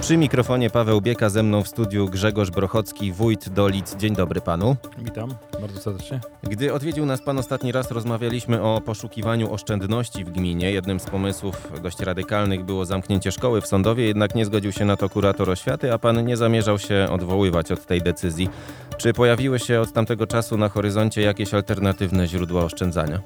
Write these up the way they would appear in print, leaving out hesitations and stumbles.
Przy mikrofonie Paweł Bieka, ze mną w studiu Grzegorz Brochocki, wójt Dolic. Dzień dobry panu. Witam bardzo serdecznie. Gdy odwiedził nas pan ostatni raz, rozmawialiśmy o poszukiwaniu oszczędności w gminie. Jednym z pomysłów dość radykalnych było zamknięcie szkoły w Sądowie, jednak nie zgodził się na to kurator oświaty, a pan nie zamierzał się odwoływać od tej decyzji. Czy pojawiły się od tamtego czasu na horyzoncie jakieś alternatywne źródła oszczędzania?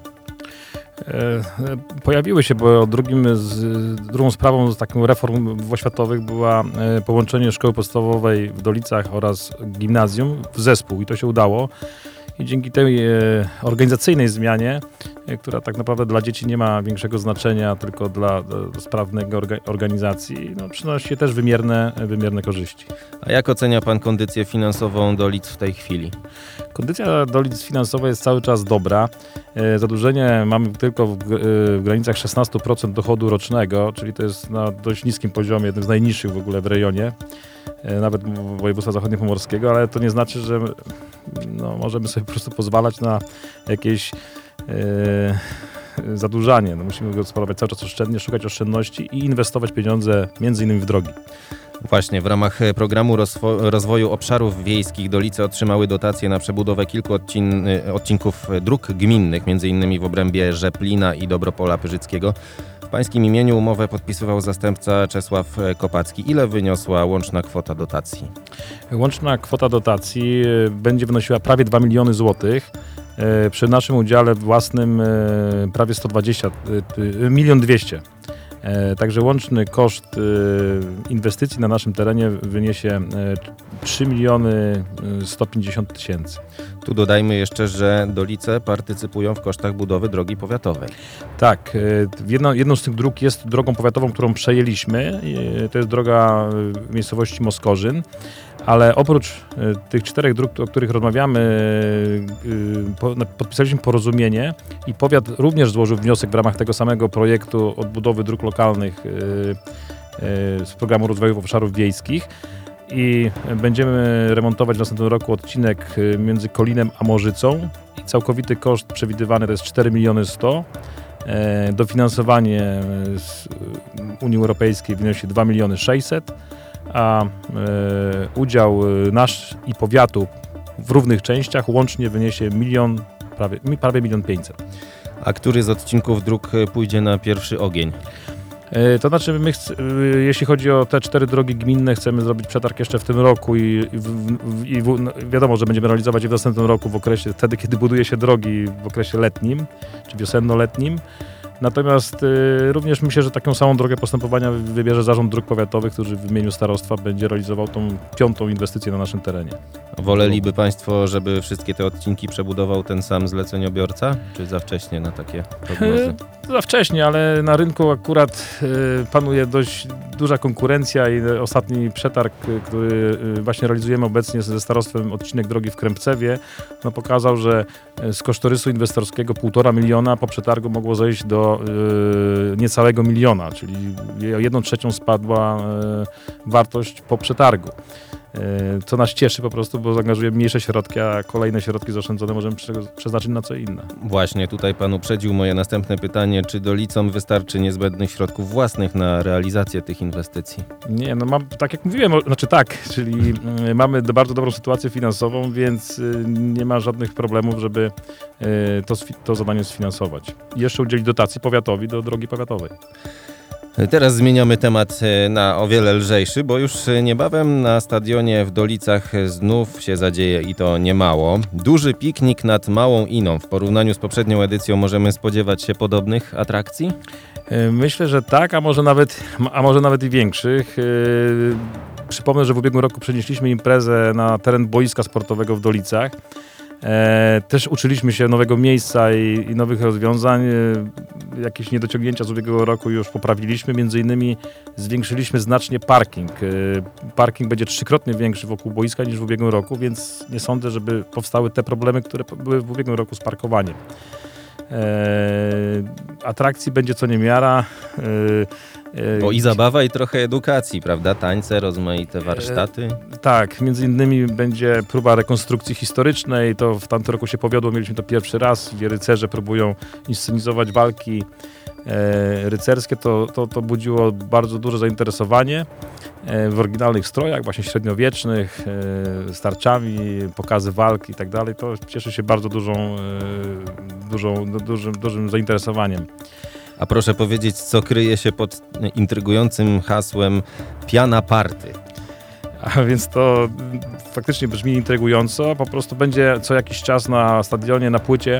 Pojawiły się, bo drugą sprawą z taką reform oświatowych była połączenie szkoły podstawowej w Dolicach oraz gimnazjum w zespół i to się udało. I dzięki tej organizacyjnej zmianie, która tak naprawdę dla dzieci nie ma większego znaczenia, tylko dla sprawnej organizacji, przynosi też wymierne korzyści. A jak ocenia pan kondycję finansową Dolic w tej chwili? Kondycja Dolic finansowa jest cały czas dobra. Zadłużenie mamy tylko w granicach 16% dochodu rocznego, czyli to jest na dość niskim poziomie, jednym z najniższych w ogóle w rejonie, nawet województwa zachodniopomorskiego, ale to nie znaczy, że możemy sobie po prostu pozwalać na jakieś zadłużanie. Musimy gospodarować cały czas oszczędnie, szukać oszczędności i inwestować pieniądze między innymi w drogi. Właśnie, w ramach programu rozwoju obszarów wiejskich Dolice otrzymały dotacje na przebudowę kilku odcinków dróg gminnych, m.in. w obrębie Rzeplina i Dobropola Pyrzyckiego. W pańskim imieniu umowę podpisywał zastępca Czesław Kopacki. Ile wyniosła łączna kwota dotacji? Łączna kwota dotacji będzie wynosiła prawie 2 miliony złotych. Przy naszym udziale własnym prawie 1,2 mln. Także łączny koszt inwestycji na naszym terenie wyniesie 3 150 000. Tu dodajmy jeszcze, że Dolice partycypują w kosztach budowy drogi powiatowej. Tak, jedną z tych dróg jest drogą powiatową, którą przejęliśmy. To jest droga w miejscowości Moskorzyn. Ale oprócz tych 4 dróg, o których rozmawiamy, podpisaliśmy porozumienie i powiat również złożył wniosek w ramach tego samego projektu odbudowy dróg lokalnych z programu rozwoju obszarów wiejskich i będziemy remontować w następnym roku odcinek między Kolinem a Morzycą i całkowity koszt przewidywany to jest 4 100 000. Dofinansowanie z Unii Europejskiej wynosi 2 600 000. A udział nasz i powiatu w równych częściach łącznie wyniesie prawie 1 500 000. A który z odcinków dróg pójdzie na pierwszy ogień? To znaczy jeśli chodzi o te 4 drogi gminne, chcemy zrobić przetarg jeszcze w tym roku i wiadomo, że będziemy realizować je w następnym roku w okresie, wtedy kiedy buduje się drogi w okresie letnim, czy wiosenno-letnim. Natomiast również myślę, że taką samą drogę postępowania wybierze Zarząd Dróg Powiatowych, który w imieniu starostwa będzie realizował tą 5. inwestycję na naszym terenie. Woleliby państwo, żeby wszystkie te odcinki przebudował ten sam zleceniobiorca, czy za wcześnie na takie prognozy? Za wcześnie, ale na rynku akurat panuje dość duża konkurencja i ostatni przetarg, który właśnie realizujemy obecnie ze starostwem odcinek drogi w Krępcewie, pokazał, że z kosztorysu inwestorskiego 1,5 miliona po przetargu mogło zejść do niecałego 1 miliona, czyli o 1/3 spadła wartość po przetargu. Co nas cieszy po prostu, bo zaangażujemy mniejsze środki, a kolejne środki zaoszczędzone możemy przeznaczyć na co inne. Właśnie, tutaj pan uprzedził moje następne pytanie. Czy Dolicom wystarczy niezbędnych środków własnych na realizację tych inwestycji? Nie, tak jak mówiłem, czyli mamy bardzo dobrą sytuację finansową, więc nie ma żadnych problemów, żeby to zadanie sfinansować. I jeszcze udzielić dotacji powiatowi do drogi powiatowej. Teraz zmieniamy temat na o wiele lżejszy, bo już niebawem na stadionie w Dolicach znów się zadzieje i to niemało. Duży piknik nad Małą Iną. W porównaniu z poprzednią edycją możemy spodziewać się podobnych atrakcji? Myślę, że tak, a może nawet i większych. Przypomnę, że w ubiegłym roku przenieśliśmy imprezę na teren boiska sportowego w Dolicach. Też uczyliśmy się nowego miejsca i nowych rozwiązań. Jakieś niedociągnięcia z ubiegłego roku już poprawiliśmy. Między innymi zwiększyliśmy znacznie parking. Parking będzie 3-krotnie większy wokół boiska niż w ubiegłym roku, więc nie sądzę, żeby powstały te problemy, które były w ubiegłym roku z parkowaniem. Atrakcji będzie co niemiara. Bo i zabawa, i trochę edukacji, prawda? Tańce, rozmaite warsztaty. Tak, między innymi będzie próba rekonstrukcji historycznej. To w tamtym roku się powiodło, mieliśmy to pierwszy raz, gdzie rycerze próbują inscenizować walki rycerskie, to budziło bardzo duże zainteresowanie w oryginalnych strojach, właśnie średniowiecznych, z tarczami, pokazy walk i tak dalej. To cieszy się bardzo dużym zainteresowaniem. A proszę powiedzieć, co kryje się pod intrygującym hasłem Piana Party? A więc to faktycznie brzmi intrygująco. Po prostu będzie co jakiś czas na stadionie, na płycie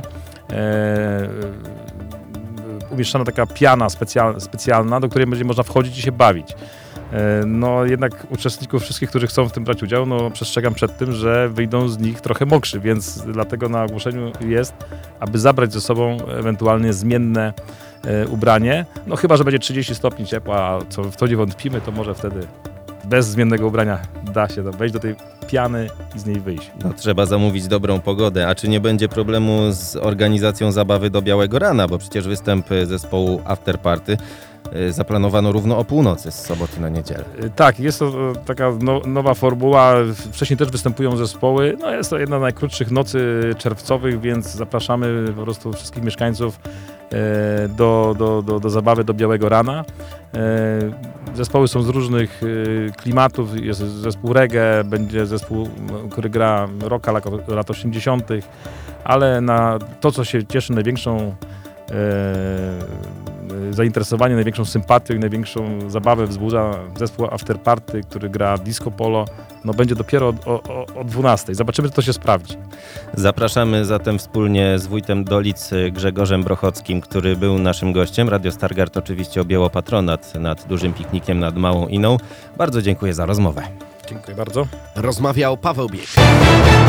umieszczana taka piana specjalna, do której będzie można wchodzić i się bawić. No jednak uczestników wszystkich, którzy chcą w tym brać udział, no przestrzegam przed tym, że wyjdą z nich trochę mokrzy, więc dlatego na ogłoszeniu jest, aby zabrać ze sobą ewentualnie zmienne ubranie. No chyba, że będzie 30 stopni ciepła, a co w to nie wątpimy, to może wtedy bez zmiennego ubrania da się wejść do tej piany i z niej wyjść. No, trzeba zamówić dobrą pogodę. A czy nie będzie problemu z organizacją zabawy do białego rana? Bo przecież występ zespołu After Party zaplanowano równo o północy z soboty na niedzielę. Tak, jest to taka nowa formuła. Wcześniej też występują zespoły. No jest to jedna z najkrótszych nocy czerwcowych, więc zapraszamy po prostu wszystkich mieszkańców do zabawy do białego rana. Zespoły są z różnych klimatów. Jest zespół reggae, będzie zespół, który gra rocka lat 80., ale na to, co się cieszy największą zainteresowanie, największą sympatią i największą zabawę wzbudza zespół After Party, który gra disco polo. No będzie dopiero o 12. Zobaczymy, czy to się sprawdzi. Zapraszamy zatem wspólnie z wójtem Dolic Grzegorzem Brochockim, który był naszym gościem. Radio Stargard oczywiście objęło patronat nad dużym piknikiem nad Małą Iną. Bardzo dziękuję za rozmowę. Dziękuję bardzo. Rozmawiał Paweł Bieg.